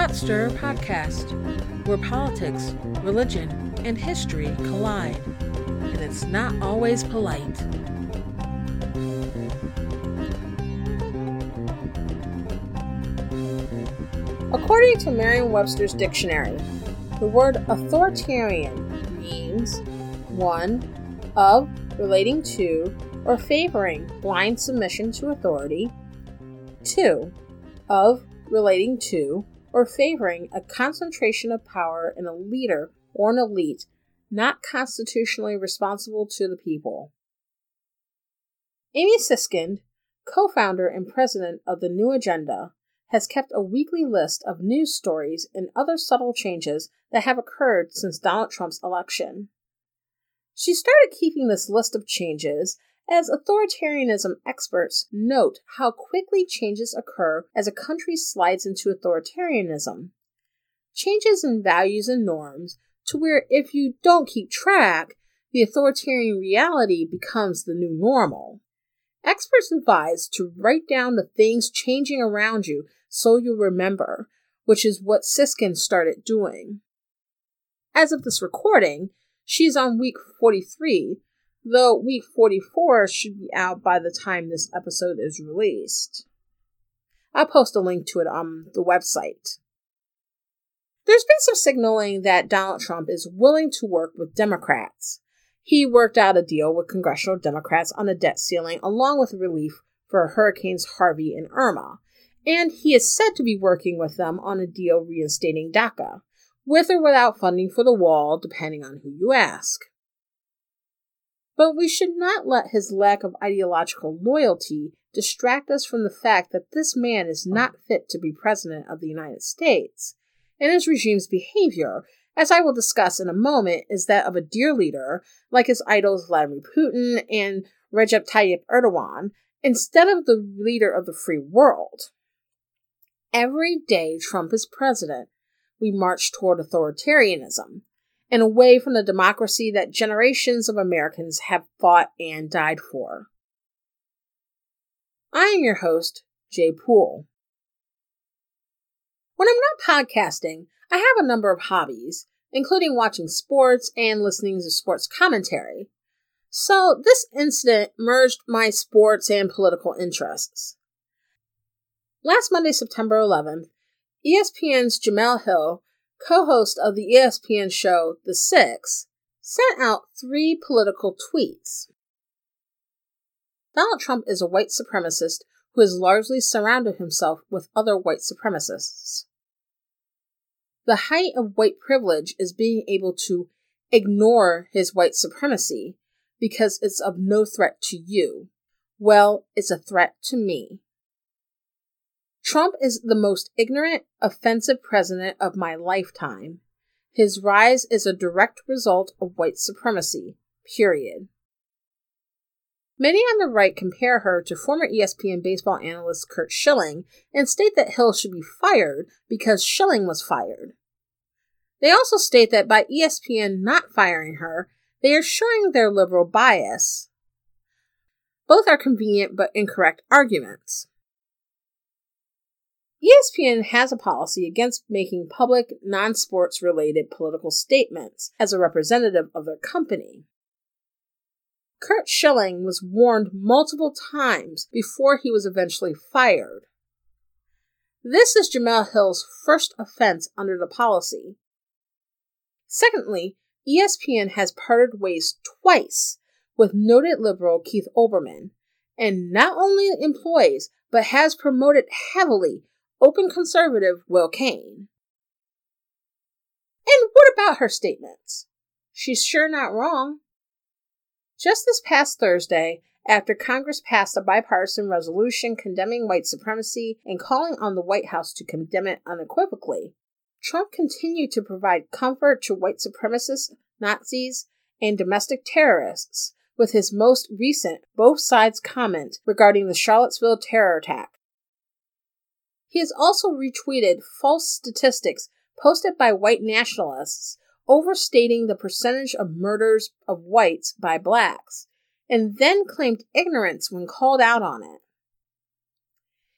Thought-Stirrer Podcast, where politics, religion, and history collide, and it's not always polite. According to Merriam-Webster's dictionary, the word authoritarian means 1. Of, relating to, or favoring blind submission to authority. 2. Of, relating to, or favoring a concentration of power in a leader or an elite not constitutionally responsible to the people. Amy Siskind, co-founder and president of The New Agenda, has kept a weekly list of news stories and other subtle changes that have occurred since Donald Trump's election. She started keeping this list of changes as authoritarianism experts note how quickly changes occur as a country slides into authoritarianism. Changes in values and norms to where if you don't keep track, the authoritarian reality becomes the new normal. Experts advise to write down the things changing around you so you'll remember, which is what Siskind started doing. As of this recording, she's on week 43, though week 44 should be out by the time this episode is released. I'll post a link to it on the website. There's been some signaling that Donald Trump is willing to work with Democrats. He worked out a deal with congressional Democrats on a debt ceiling along with relief for Hurricanes Harvey and Irma, and he is said to be working with them on a deal reinstating DACA, with or without funding for the wall, depending on who you ask. But we should not let his lack of ideological loyalty distract us from the fact that this man is not fit to be president of the United States, and his regime's behavior, as I will discuss in a moment, is that of a dear leader, like his idols Vladimir Putin and Recep Tayyip Erdogan, instead of the leader of the free world. Every day Trump is president, we march toward authoritarianism, and away from the democracy that generations of Americans have fought and died for. I am your host, Jay Poole. When I'm not podcasting, I have a number of hobbies, including watching sports and listening to sports commentary. So this incident merged my sports and political interests. Last Monday, September 11th, ESPN's Jemele Hill, co-host of the ESPN show The Six, sent out 3 political tweets. Donald Trump is a white supremacist who has largely surrounded himself with other white supremacists. The height of white privilege is being able to ignore his white supremacy because it's of no threat to you. Well, it's a threat to me. Trump is the most ignorant, offensive president of my lifetime. His rise is a direct result of white supremacy, period. Many on the right compare her to former ESPN baseball analyst Curt Schilling and state that Hill should be fired because Schilling was fired. They also state that by ESPN not firing her, they are showing their liberal bias. Both are convenient but incorrect arguments. ESPN has a policy against making public, non-sports related political statements as a representative of their company. Curt Schilling was warned multiple times before he was eventually fired. This is Jemele Hill's first offense under the policy. Secondly, ESPN has parted ways twice with noted liberal Keith Olbermann, and not only employs, but has promoted heavily open conservative Will Cain. And what about her statements? She's sure not wrong. Just this past Thursday, after Congress passed a bipartisan resolution condemning white supremacy and calling on the White House to condemn it unequivocally, Trump continued to provide comfort to white supremacists, Nazis, and domestic terrorists with his most recent both sides comment regarding the Charlottesville terror attack. He has also retweeted false statistics posted by white nationalists overstating the percentage of murders of whites by blacks, and then claimed ignorance when called out on it.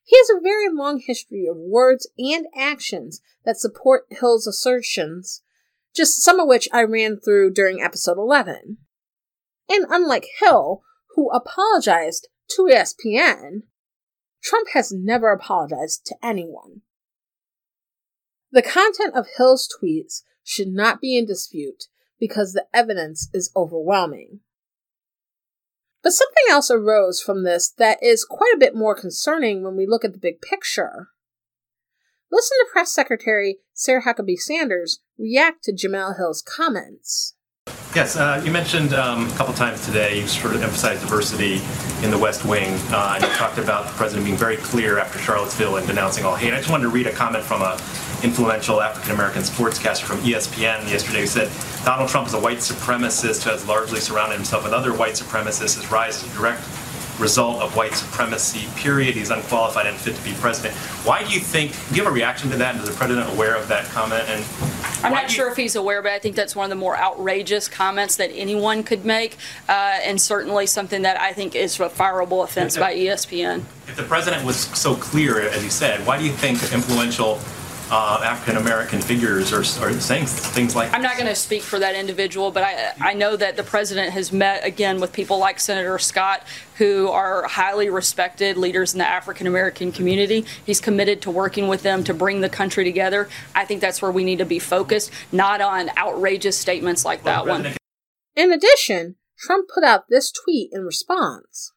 He has a very long history of words and actions that support Hill's assertions, just some of which I ran through during episode 11. And unlike Hill, who apologized to ESPN, Trump has never apologized to anyone. The content of Hill's tweets should not be in dispute because the evidence is overwhelming. But something else arose from this that is quite a bit more concerning when we look at the big picture. Listen to Press Secretary Sarah Huckabee Sanders react to Jemele Hill's comments. Yes, you mentioned a couple times today, you sort of emphasized diversity in the West Wing, and you talked about the president being very clear after Charlottesville and denouncing all hate. I just wanted to read a comment from an influential African-American sportscaster from ESPN yesterday who said, Donald Trump is a white supremacist who has largely surrounded himself with other white supremacists. His rise is a direct result of white supremacy, period. He's unqualified and fit to be president. Why do you think, do you have a reaction to that? And is the president aware of that comment? And I'm not sure if he's aware, but I think that's one of the more outrageous comments that anyone could make, and certainly something that I think is a fireable offense by ESPN. If the president was so clear, as he said, why do you think influential African-American figures are saying things like I'm not going to speak for that individual, but I know that the president has met, again, with people like Senator Scott, who are highly respected leaders in the African-American community. He's committed to working with them to bring the country together. I think that's where we need to be focused, not on outrageous statements like that one. In addition, Trump put out this tweet in response.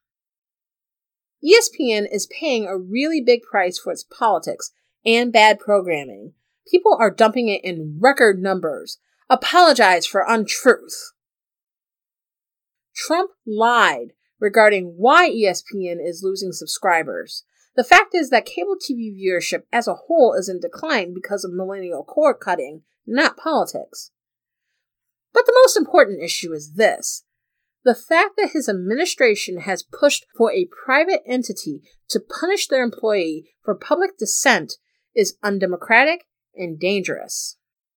ESPN is paying a really big price for its politics and bad programming. People are dumping it in record numbers. Apologize for untruth. Trump lied regarding why ESPN is losing subscribers. The fact is that cable TV viewership as a whole is in decline because of millennial cord cutting, not politics. But the most important issue is this. The fact that his administration has pushed for a private entity to punish their employee for public dissent is undemocratic and dangerous.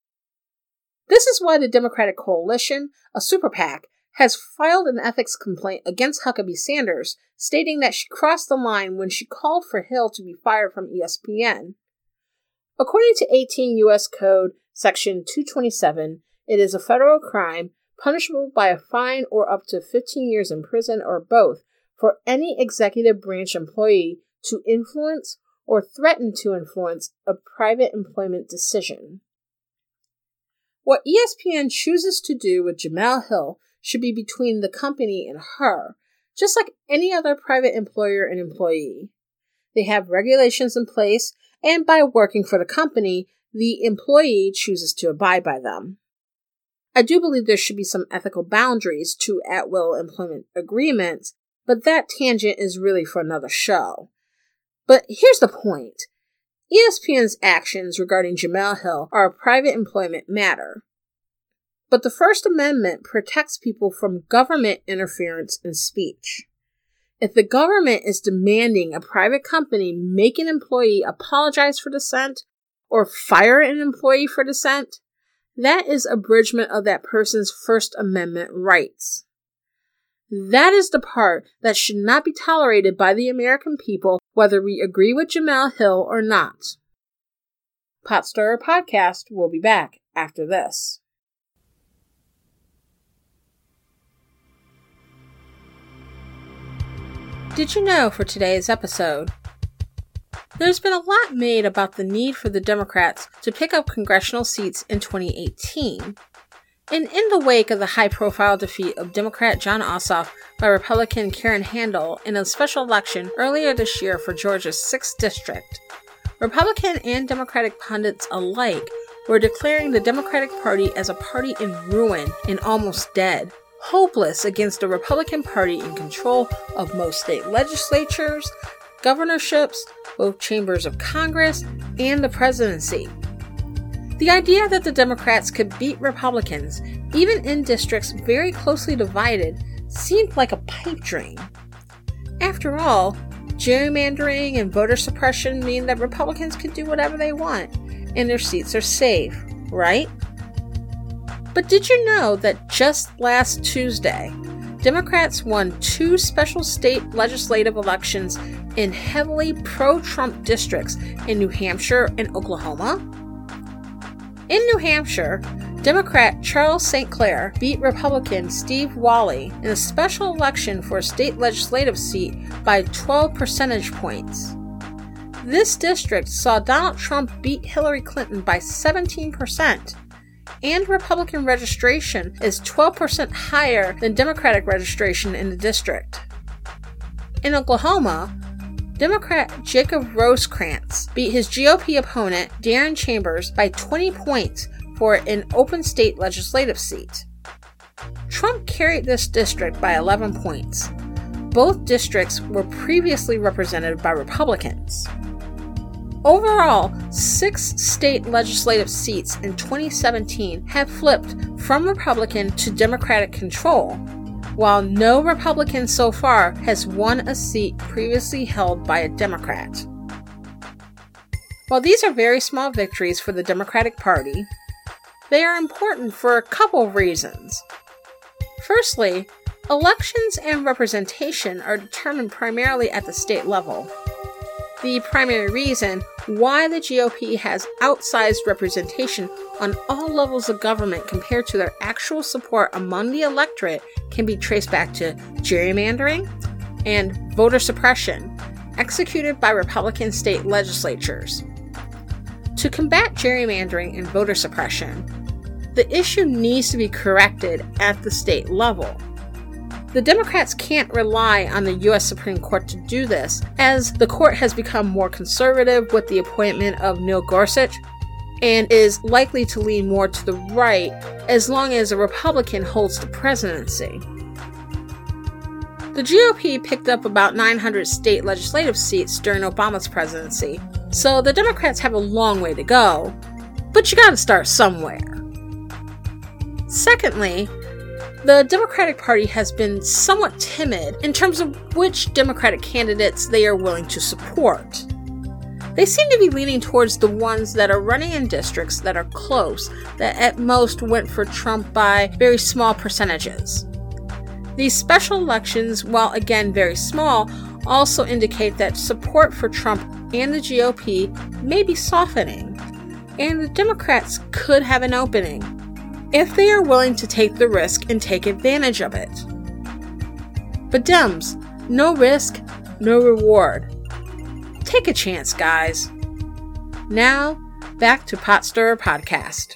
This is why the Democratic Coalition, a super PAC, has filed an ethics complaint against Huckabee Sanders, stating that she crossed the line when she called for Hill to be fired from ESPN. According to 18 U.S. Code Section 227, it is a federal crime punishable by a fine or up to 15 years in prison or both for any executive branch employee to influence or threaten to influence a private employment decision. What ESPN chooses to do with Jemele Hill should be between the company and her, just like any other private employer and employee. They have regulations in place, and by working for the company, the employee chooses to abide by them. I do believe there should be some ethical boundaries to at-will employment agreements, but that tangent is really for another show. But here's the point. ESPN's actions regarding Jemele Hill are a private employment matter. But the First Amendment protects people from government interference in speech. If the government is demanding a private company make an employee apologize for dissent or fire an employee for dissent, that is abridgment of that person's First Amendment rights. That is the part that should not be tolerated by the American people, whether we agree with Jemele Hill or not. Pot Stirrer Podcast will be back after this. Did you know for today's episode? There's been a lot made about the need for the Democrats to pick up congressional seats in 2018. And in the wake of the high-profile defeat of Democrat Jon Ossoff by Republican Karen Handel in a special election earlier this year for Georgia's 6th district, Republican and Democratic pundits alike were declaring the Democratic Party as a party in ruin and almost dead, hopeless against the Republican Party in control of most state legislatures, governorships, both chambers of Congress, and the presidency. The idea that the Democrats could beat Republicans, even in districts very closely divided, seemed like a pipe dream. After all, gerrymandering and voter suppression mean that Republicans can do whatever they want, and their seats are safe, right? But did you know that just last Tuesday, Democrats won 2 special state legislative elections in heavily pro-Trump districts in New Hampshire and Oklahoma. In New Hampshire, Democrat Charles St. Clair beat Republican Steve Wally in a special election for a state legislative seat by 12 percentage points. This district saw Donald Trump beat Hillary Clinton by 17%, and Republican registration is 12% higher than Democratic registration in the district. In Oklahoma, Democrat Jacob Rosecrans beat his GOP opponent Darren Chambers by 20 points for an open state legislative seat. Trump carried this district by 11 points. Both districts were previously represented by Republicans. Overall, 6 state legislative seats in 2017 have flipped from Republican to Democratic control, while no Republican so far has won a seat previously held by a Democrat. While these are very small victories for the Democratic Party, they are important for a couple of reasons. Firstly, elections and representation are determined primarily at the state level. The primary reason why the GOP has outsized representation on all levels of government compared to their actual support among the electorate can be traced back to gerrymandering and voter suppression executed by Republican state legislatures. To combat gerrymandering and voter suppression, the issue needs to be corrected at the state level. The Democrats can't rely on the U.S. Supreme Court to do this, as the court has become more conservative with the appointment of Neil Gorsuch and is likely to lean more to the right as long as a Republican holds the presidency. The GOP picked up about 900 state legislative seats during Obama's presidency, so the Democrats have a long way to go, but you gotta start somewhere. Secondly, the Democratic Party has been somewhat timid in terms of which Democratic candidates they are willing to support. They seem to be leaning towards the ones that are running in districts that are close, that at most went for Trump by very small percentages. These special elections, while again very small, also indicate that support for Trump and the GOP may be softening, and the Democrats could have an opening if they are willing to take the risk and take advantage of it. But Dems, no risk, no reward. Take a chance, guys. Now, back to Pot Stirrer Podcast.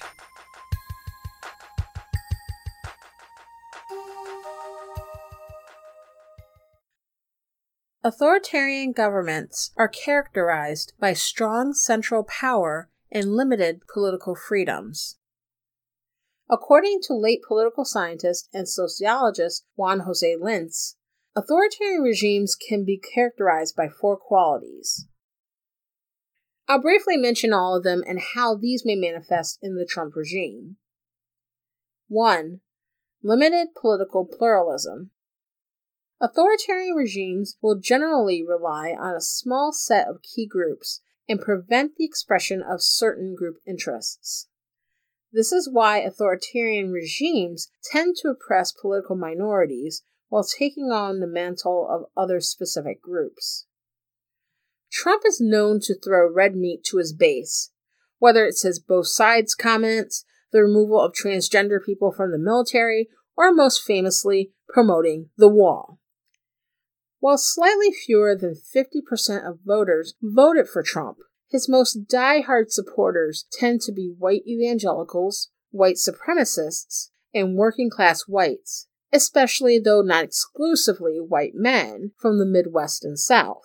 Authoritarian governments are characterized by strong central power and limited political freedoms. According to late political scientist and sociologist Juan Jose Lintz, authoritarian regimes can be characterized by 4 qualities. I'll briefly mention all of them and how these may manifest in the Trump regime. 1. Limited political pluralism. Authoritarian regimes will generally rely on a small set of key groups and prevent the expression of certain group interests. This is why authoritarian regimes tend to oppress political minorities while taking on the mantle of other specific groups. Trump is known to throw red meat to his base, whether it's his both sides comments, the removal of transgender people from the military, or most famously, promoting the wall. While slightly fewer than 50% of voters voted for Trump, his most die-hard supporters tend to be white evangelicals, white supremacists, and working-class whites, especially though not exclusively white men from the Midwest and South.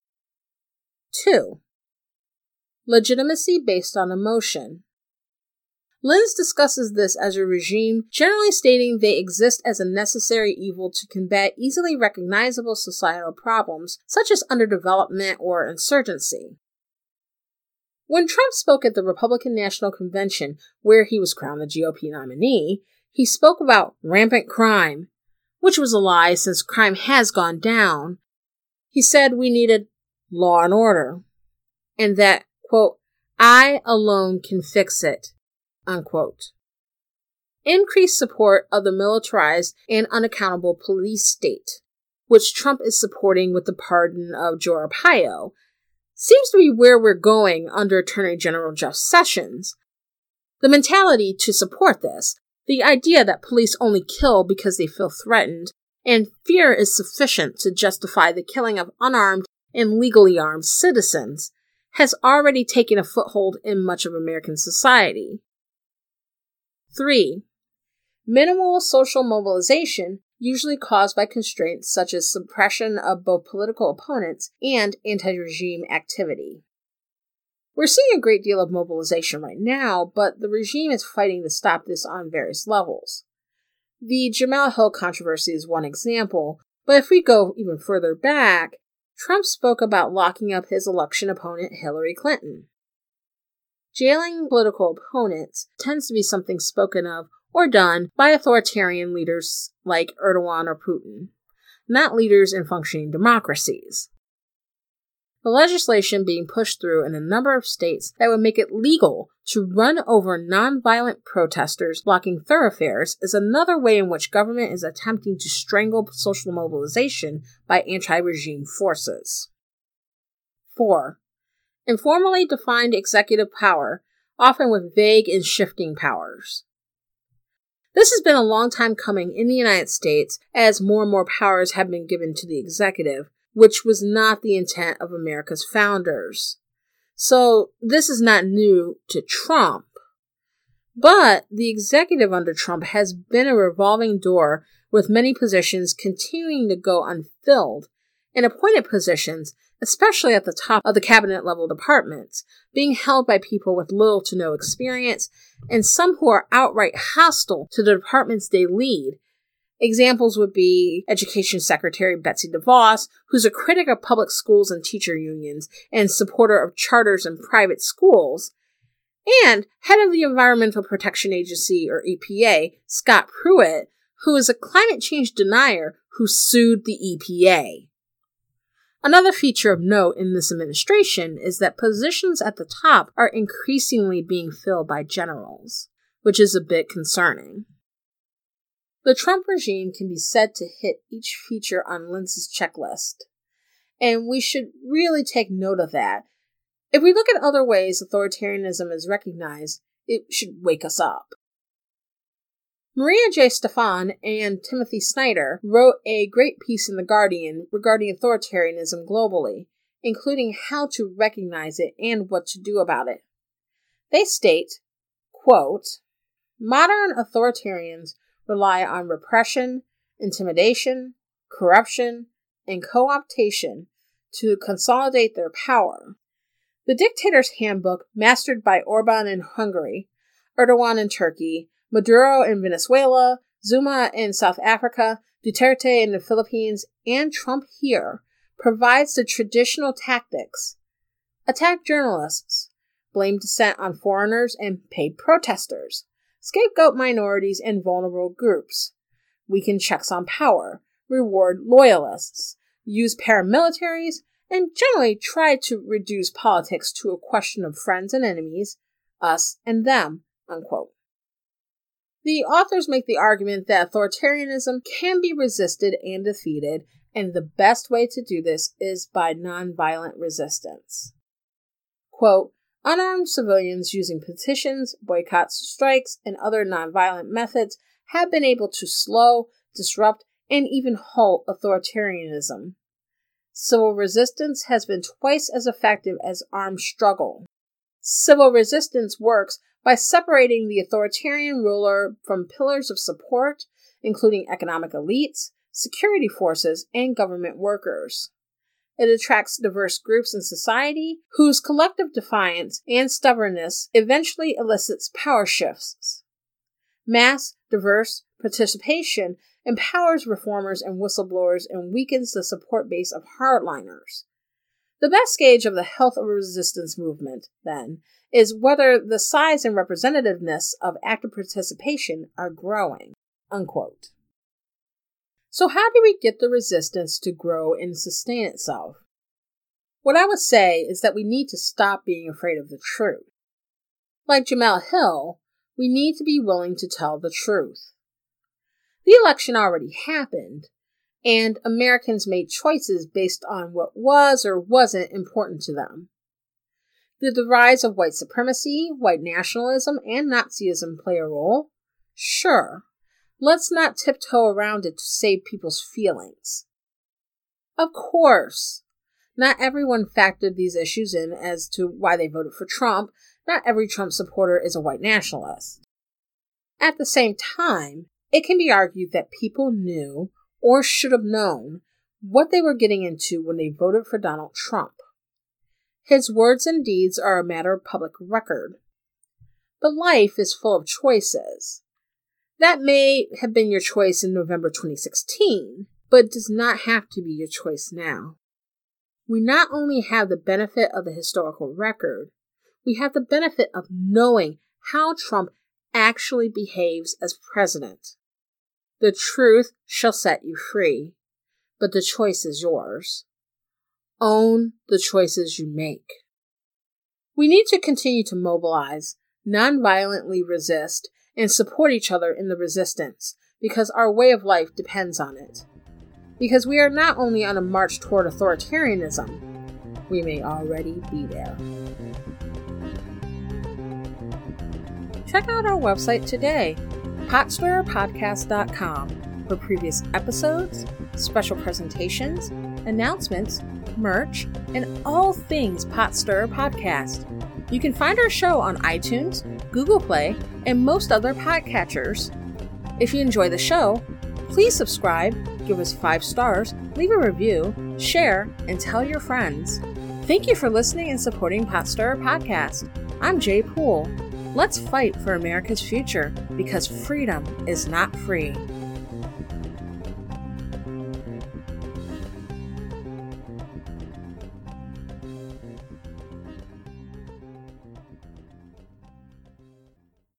2. Legitimacy based on emotion. Lintz discusses this as a regime generally stating they exist as a necessary evil to combat easily recognizable societal problems such as underdevelopment or insurgency. When Trump spoke at the Republican National Convention, where he was crowned the GOP nominee, he spoke about rampant crime, which was a lie since crime has gone down. He said we needed law and order, and that, quote, I alone can fix it, unquote. increased support of the militarized and unaccountable police state, which Trump is supporting with the pardon of Joe Arpaio, seems to be where we're going under Attorney General Jeff Sessions. The mentality to support this, the idea that police only kill because they feel threatened, and fear is sufficient to justify the killing of unarmed and legally armed citizens, has already taken a foothold in much of American society. 3. Minimal social mobilization, usually caused by constraints such as suppression of both political opponents and anti-regime activity. We're seeing a great deal of mobilization right now, but the regime is fighting to stop this on various levels. The Jemele Hill controversy is one example, but if we go even further back, Trump spoke about locking up his election opponent Hillary Clinton. Jailing political opponents tends to be something spoken of or done by authoritarian leaders like Erdogan or Putin, not leaders in functioning democracies. The legislation being pushed through in a number of states that would make it legal to run over nonviolent protesters blocking thoroughfares is another way in which government is attempting to strangle social mobilization by anti-regime forces. 4. Informally defined executive power, often with vague and shifting powers. This has been a long time coming in the United States as more and more powers have been given to the executive, which was not the intent of America's founders. So this is not new to Trump. But the executive under Trump has been a revolving door with many positions continuing to go unfilled, and appointed positions, especially at the top of the cabinet level departments, being held by people with little to no experience, and some who are outright hostile to the departments they lead. Examples would be Education Secretary Betsy DeVos, who's a critic of public schools and teacher unions and supporter of charters in private schools, and head of the Environmental Protection Agency, or EPA, Scott Pruitt, who is a climate change denier who sued the EPA. Another feature of note in this administration is that positions at the top are increasingly being filled by generals, which is a bit concerning. The Trump regime can be said to hit each feature on Linz's checklist, and we should really take note of that. If we look at other ways authoritarianism is recognized, it should wake us up. Maria J. Stefan and Timothy Snyder wrote a great piece in The Guardian regarding authoritarianism globally, including how to recognize it and what to do about it. They state, quote, "Modern authoritarians rely on repression, intimidation, corruption, and co-optation to consolidate their power. The Dictator's Handbook, mastered by Orban in Hungary, Erdogan in Turkey, Maduro in Venezuela, Zuma in South Africa, Duterte in the Philippines, and Trump here, provides the traditional tactics. Attack journalists, blame dissent on foreigners and paid protesters, scapegoat minorities and vulnerable groups, weaken checks on power, reward loyalists, use paramilitaries, and generally try to reduce politics to a question of friends and enemies, us and them," unquote. The authors make the argument that authoritarianism can be resisted and defeated, and the best way to do this is by nonviolent resistance. Quote, "Unarmed civilians using petitions, boycotts, strikes, and other nonviolent methods have been able to slow, disrupt, and even halt authoritarianism. Civil resistance has been twice as effective as armed struggle. Civil resistance works by separating the authoritarian ruler from pillars of support, including economic elites, security forces, and government workers. It attracts diverse groups in society whose collective defiance and stubbornness eventually elicits power shifts. Mass, diverse participation empowers reformers and whistleblowers and weakens the support base of hardliners. The best gauge of the health of a resistance movement, then, is whether the size and representativeness of active participation are growing," unquote. So how do we get the resistance to grow and sustain itself? What I would say is that we need to stop being afraid of the truth. Like Jemele Hill, We need to be willing to tell the truth. The election already happened, and Americans made choices based on what was or wasn't important to them. Did the rise of white supremacy, white nationalism, and Nazism play a role? Sure. Let's not tiptoe around it to save people's feelings. Of course, not everyone factored these issues in as to why they voted for Trump. Not every Trump supporter is a white nationalist. At the same time, it can be argued that people knew, or should have known, what they were getting into when they voted for Donald Trump. His words and deeds are a matter of public record. But life is full of choices. That may have been your choice in November 2016, but it does not have to be your choice now. We not only have the benefit of the historical record, we have the benefit of knowing how Trump actually behaves as president. The truth shall set you free, but the choice is yours. Own the choices you make. We need to continue to mobilize, nonviolently resist, and support each other in the resistance, because our way of life depends on it. Because we are not only on a march toward authoritarianism, we may already be there. Check out our website today, potstirrerpodcast.com, for previous episodes, special presentations, announcements, merch, and all things Pot Stirrer Podcast. You can find our show on iTunes, Google Play, and most other podcatchers. If you enjoy the show, please subscribe, give us 5 stars, leave a review, share, and tell your friends. Thank you for listening and supporting Pot Stirrer Podcast. I'm Jay Poole. Let's fight for America's future, because freedom is not free.